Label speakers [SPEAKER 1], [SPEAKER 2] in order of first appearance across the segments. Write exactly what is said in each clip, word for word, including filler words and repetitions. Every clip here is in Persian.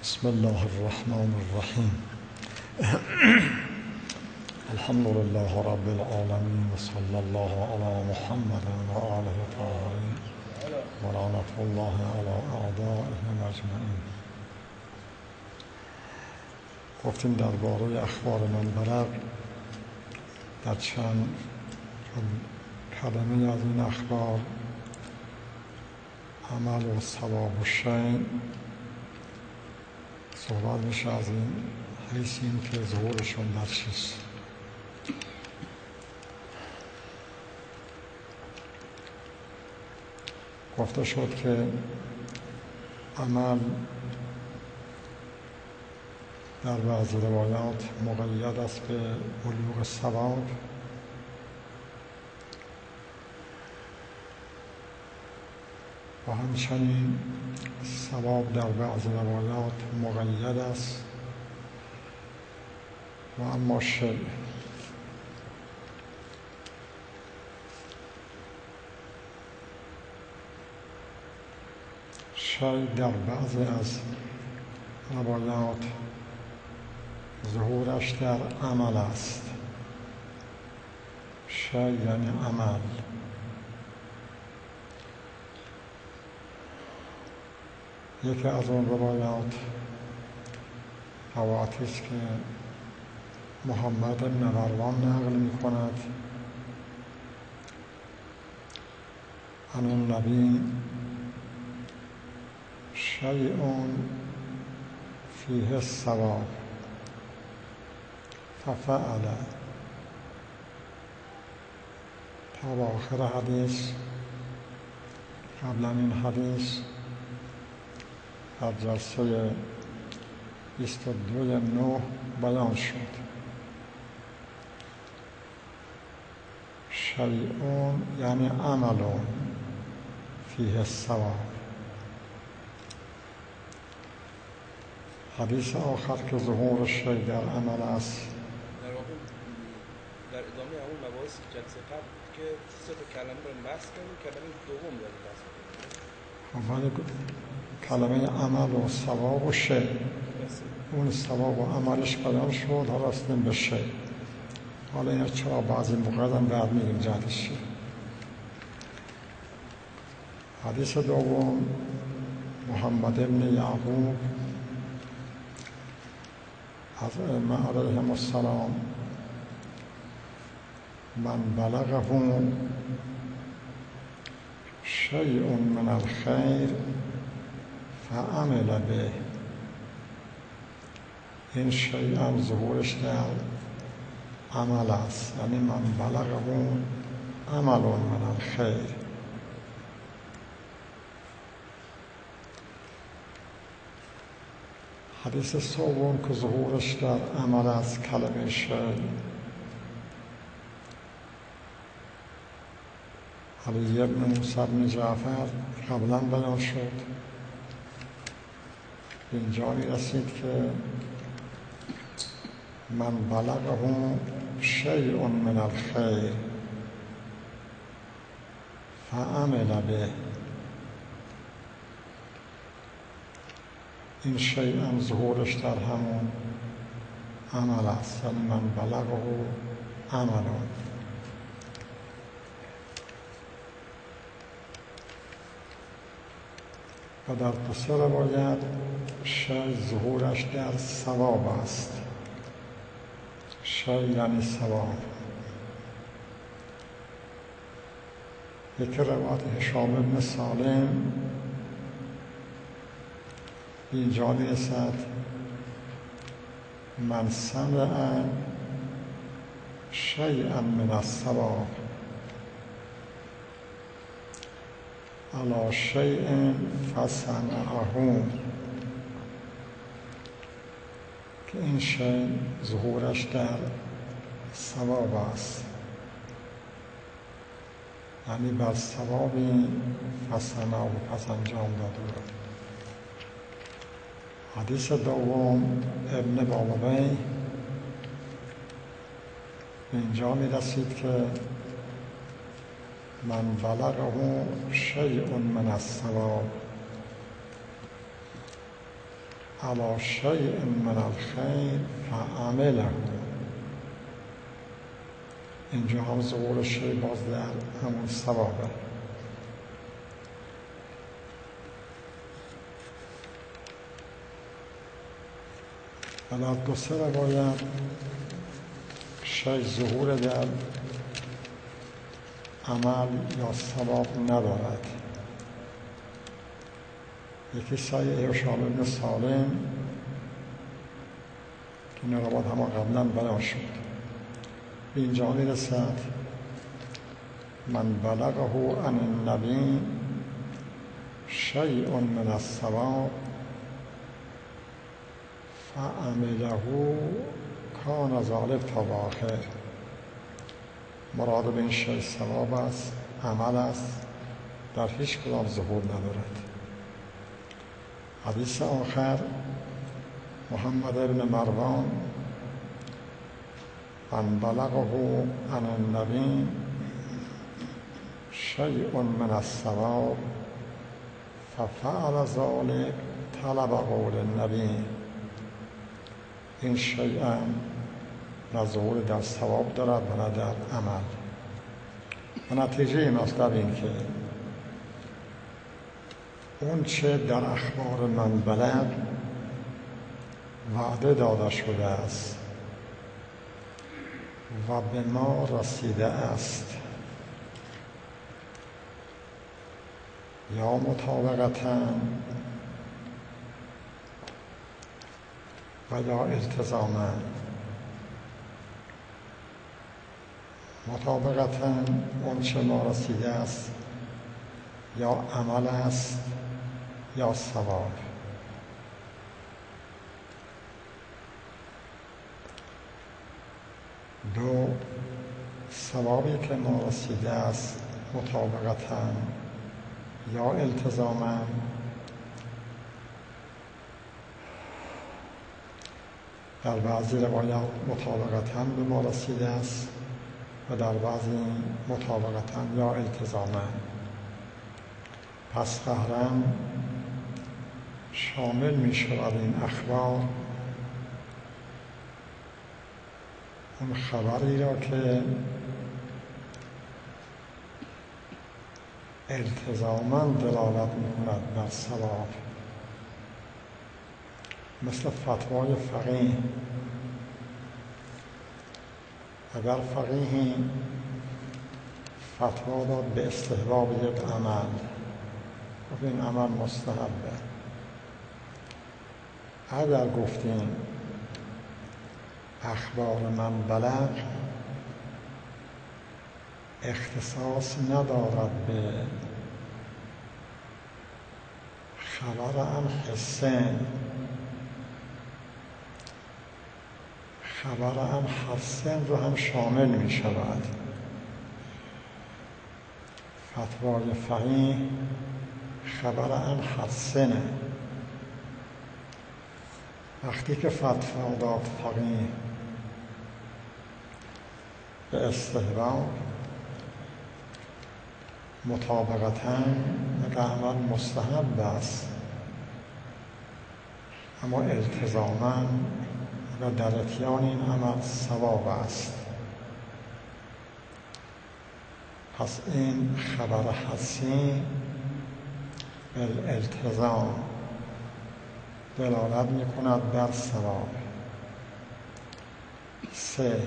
[SPEAKER 1] بسم الله الرحمن الرحیم. الحمد لله رب العالمین و صلی الله علی محمد و آله الطاهرین و لعنة الله علی اعدائهم اجمعین. گفتیم درباره اخبار منبلغ در چند کلمه از این اخبار عمل و ثواب و شیء صحبت میشه، از این حیث این که ظهورشون در چیست. گفته شد که عمل در بعض روایات مقید است به بلوغ ثواب و همچنین ثواب در بعض روایات مقید است و اما شیء شیء در بعضی از روایات ظهورش در عمل است. شیء یعنی عمل. یکی از اون روایات روایاتی است که محمد بن مروان نقل می کند عن النبی شیء فیه الثواب ففعل تا به آخر حدیث. قبلا این حدیث در جلسه بیست و دو نه بیان شد. شیء یعنی عمل فیه الثواب. حدیث آخر که ظهور شیء در عمل است
[SPEAKER 2] در واقع در ادامه همون مباحث جلسه قبل که سه تا کلمه رو بحث کردیم، کلمه دوم داریم بحث کنیم.
[SPEAKER 1] کلمه عمل و ثواب و شیء، اون ثواب و عملش بیان شد، حالا رسیدیم به شیء. حالا این چرا بعضی موقع هم بعد میگیم جهتش چیه. حدیث دوم محمد بن یعقوب از ائمه علیهم السلام من بلغه شیء من الخیر فعمل به. این شیء هم ظهورش در عمل است، یعنی من بلغه عمل من الخیر. حدیث سوم که ظهورش در عمل است کلمه شیء علی ابن موسی بن جعفر قبلا بیان شد. اینجا می رسید که من بلغه شیء من الخیر فعمل به. این شیء هم ظهورش در همون عمل است، یعنی من بلغه عمل. و در پس روایت شیء ظهورش در ثواب است. شیء یعنی ثواب. یک روایت هشام بن سالم اینجا میرسد من سمع شیئا من الثواب علی شیء فصنعه، که این شیء ظهورش در ثواب است، یعنی بر ثوابی فصنعه پس انجام داده. حدیث دوم ابن بابوی اینجا می رسید که من بلغه شیء من الثواب علی شیء من الخیر فعمله. اینجا هم ظهور شیء باز در همون ثوابه. و در دو سه روایت شیء ظهور در عمل یا ثواب ندارد. یکی صحیح ارشاد بن سالم که این روایت هم قبلا بیان شد، به اینجا میرسد من بلغه عن النبی شیء من الثواب فعمله کان ذلک تا آخر. مراد به این شیء ثواب است، عمل است، در هیچ کدام ظهور ندارد. حدیث آخر محمد بن مروان من بلغه عن النبی شیء من الثواب ففعل ذلک طلب قول النبی. این شیء نه ظهور در ثواب دارد و نه در عمل. و نتیجه مطلب این که اون چه در اخبار من بلغ وعده داده شده است و به ما رسیده است، یا مطابقتاً و یا التزاماً. مطابقتاً اون چه ما رسیده است یا عمل است یا ثواب. دو، ثوابی که ما رسیده است مطابقتاً یا التزاماً در بعضی روایات مطابقتاً به ما رسیده است و در بعضی مطابقتاً یا التزاماً. پس قهراً شامل می شود این اخبار اون خبری را که التزاماً دلالت می کند بر ثواب، مثل فتوای فقیه. اگر فقیهی فتوا داد به استحباب یک عمل، خب این عمل مستحبه. اگر گفتیم اخبار من بلغ اختصاص ندارد به خبر عن حسن، خبر عن حسن رو هم شامل می شود. فتوای فقیه خبر عن حسنه. وقتی که فتوا داد فقیه به استحباب مطابقتاً یک عمل مستحب است، اما التزاماً و در اتیان این عمل ثواب است. پس این خبر حسی الالتزام دلالت می کند بر ثواب. سه،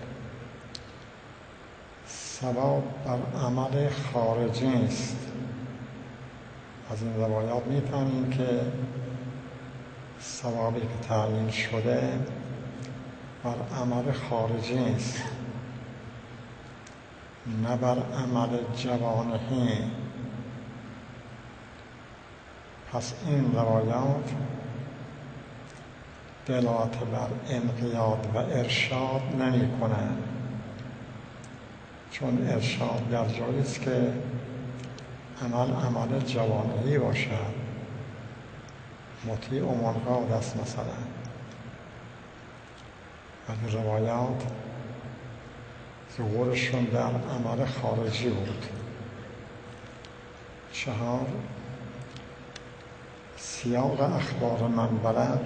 [SPEAKER 1] ثواب بر عمل خارجی است. از این روایات می فهمیم که ثوابی که تعیین شده بر عمل خارجی است، نه بر عمل جوانحی. پس این روایات دلالت بر انقیاد و ارشاد نمی کنند، چون ارشاد در جایی است که عمل عمل جوانحی باشد، مطیع و منقاد است مثلا. ولی روایات ظهورشون در عمل خارجی بود. چهار، سیاق اخبار من بلغ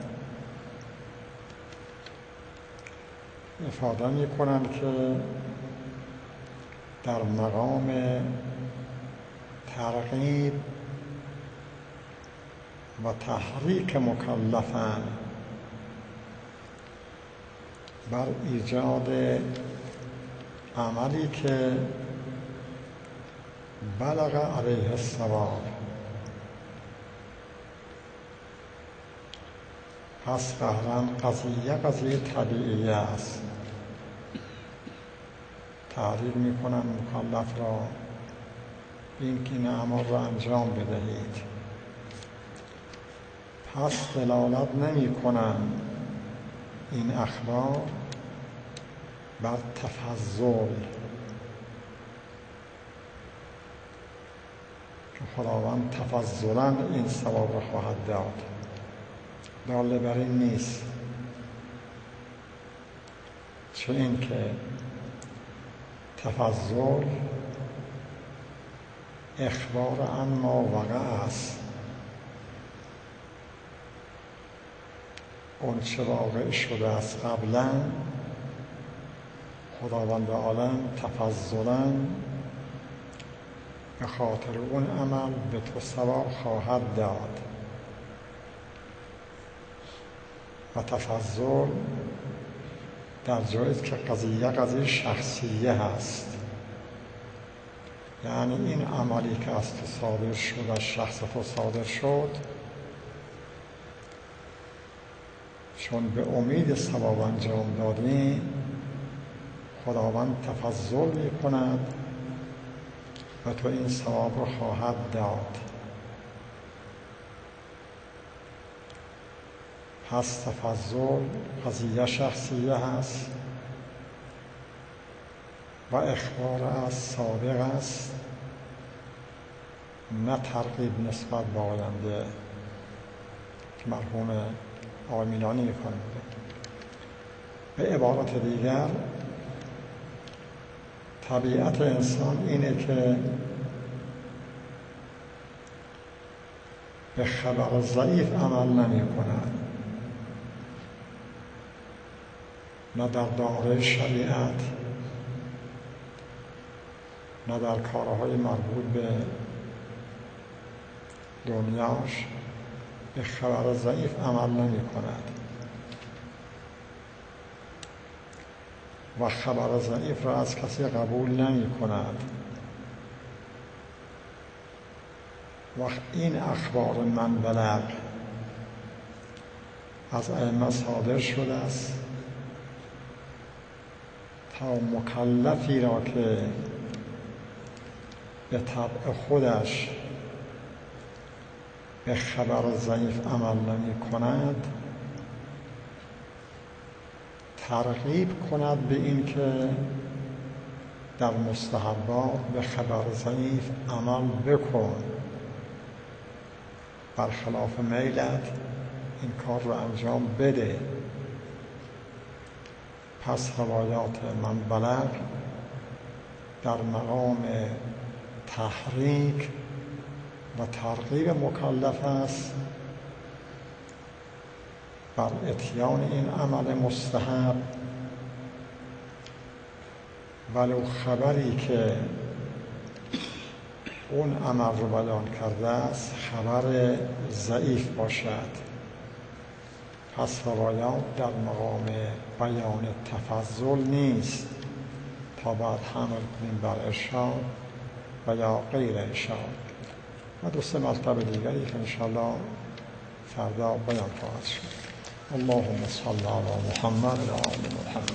[SPEAKER 1] افاده می کنند که در مقام ترغیب و تحریک مکلفن بر ایجاد عملی که بلغ علیه الصواب. پس قهراً قضیه قضیه طبیعی است. تحریک می کنن مکلف را این که این اعمال را انجام بدهید. پس دلالت نمی کنن این اخبار بر تفضل که خداوند تفضلاً این ثواب را خواهد داد. داله بر این نیست، چه این که تفضل اخبار عن ما وقع است. اون چه واقع شده است قبلا خداوند عالم تفضلاً به خاطر اون عمل به تو ثواب خواهد داد. و تفضل در جایی که قضیه قضیه شخصیه هست، یعنی این عملی که از تو صادر شد، از شخص تو صادر شد، چون به امید ثواب انجام دادی خداوند تفضل می کند و تو این ثواب رو خواهد داد. پس تفضل قضیه شخصیه هست و اخبار از سابق است، نه ترغیب نسبت به آینده که مرحوم آقای میلانی می‌کنه. به عبارت دیگر طبیعت انسان اینه که به خبر ضعیف عمل نمی کند، نه در دایره شریعت نه در کارهای مربوط به دنیاش به خبر ضعیف عمل نمی کند و خبر ضعیف را از کسی قبول نمی کند. وقت این اخبار من بلغ از ائمه صادر شده است تا مکلفی را که به طبع خودش به خبر ضعیف عمل نمی کند ترغیب کند به این که در مستحبات به خبر ضعیف عمل بکن، برخلاف میلت این کار رو انجام بده. پس روایات من بلغ در مقام تحریک و ترغیب مکلف است بر اتیان این عمل مستحب، ولو خبری که اون عمل رو بیان کرده است خبر ضعیف باشد. پس روایات در مقام بیان تفضل نیست تا بعد حمل کنیم بر ارشاد و یا غیر ارشاد. و دو سه مرتبه دیگری که انشاءالله فردا بیان خواهد شد. اللهم صل علی محمد و آل محمد.